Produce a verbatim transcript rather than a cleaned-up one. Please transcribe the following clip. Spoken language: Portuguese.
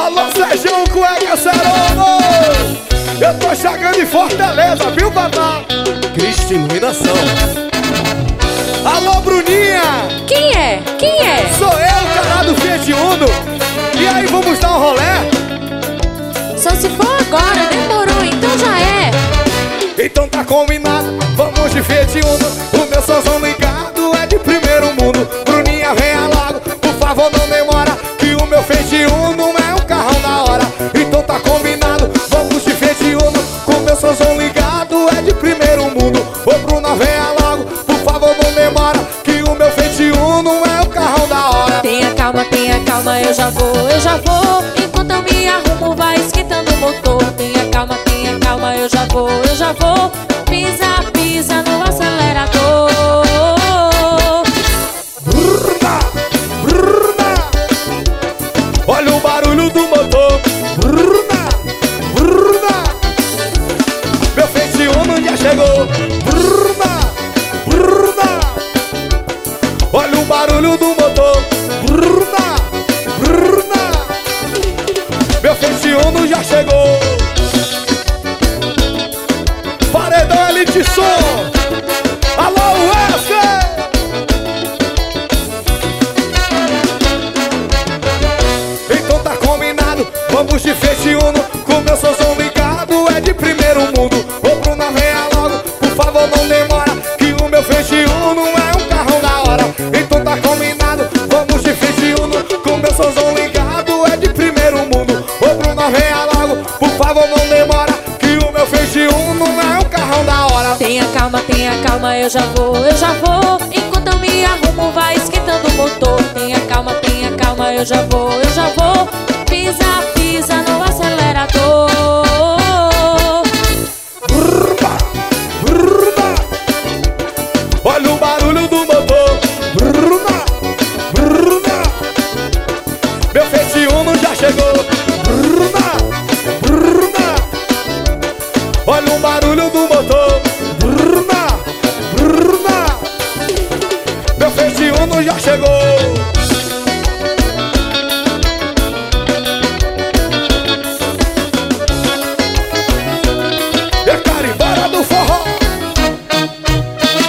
Alô, Sérgio Cueca Cerono! Eu tô chegando em Fortaleza, viu, Babá? Cristo Iluminação. Alô, Bruninha! Quem é? Quem é? Sou eu, cara do Fiat Uno. E aí, vamos dar um rolé? Só se for agora, demorou, então já é. Então tá combinado, vamos de Fiat Uno. O meu somzão ligado é de primeiro mundo. Bruninha, venha logo, por favor não demora, que o meu Fiat Uno é um carrão da hora. Então tá combinado, vamos de Fiat Uno. Com o meu somzão ligado é de primeiro mundo. Ô Bruna, venha logo, por favor não demora, que o meu Fiat Uno é um carrão da hora. Tenha calma, tenha calma, eu já vou, eu já vou. Enquanto eu me arrumo, vai esquentando o motor. Tenha calma, tenha calma, eu já vou, eu já vou. Pisa, pisa no acelerador. Bruna, Bruna, olha o barulho do motor. Bruna, Bruna, meu Fiat Uno já chegou. Bruna, Bruna, olha o barulho do motor. Bruna, Bruna, meu Fiat Uno já chegou. Paredão Elite Som. Alô, Wesley! Então tá combinado, vamos de Fiat Uno. Com meu somzão ligado é de primeiro mundo. Ô Bruna, venha logo, por favor não demora, que o meu Fiat Uno é um carrão da hora. Então tá combinado, vamos de Fiat Uno. Com meu somzão ligado é de primeiro mundo. Ô Bruna, venha logo, por favor não demora, que o meu Fiat Uno é um carrão da hora. Tenha calma, tenha calma, eu já vou, eu já vou. Enquanto eu me arrumo, vai esquentando o motor. Tenha calma, tenha calma, eu já vou, eu já vou.